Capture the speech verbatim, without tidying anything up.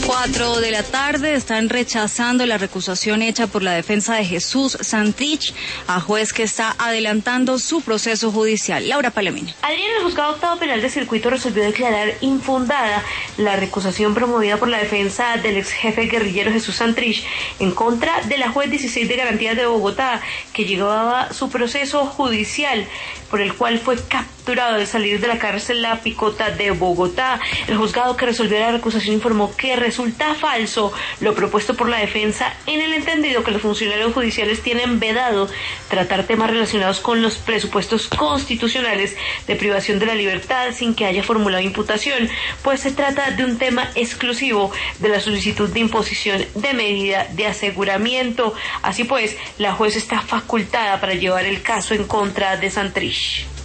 Cuatro de la tarde están rechazando la recusación hecha por la defensa de Jesús Santrich a juez que está adelantando su proceso judicial. Laura Palomino. Ayer el juzgado octavo penal de circuito resolvió declarar infundada la recusación promovida por la defensa del ex jefe guerrillero Jesús Santrich en contra de la juez dieciséis de garantías de Bogotá, que llevaba su proceso judicial por el cual fue capturado al salir de la cárcel La Picota de Bogotá. El juzgado que resolvió la recusación informó que resulta falso lo propuesto por la defensa, en el entendido que los funcionarios judiciales tienen vedado tratar temas relacionados con los presupuestos constitucionales de privación de la libertad sin que haya formulado imputación, pues se trata de un tema exclusivo de la solicitud de imposición de medida de aseguramiento. Así pues, la juez está facultada para llevar el caso en contra de Santrich.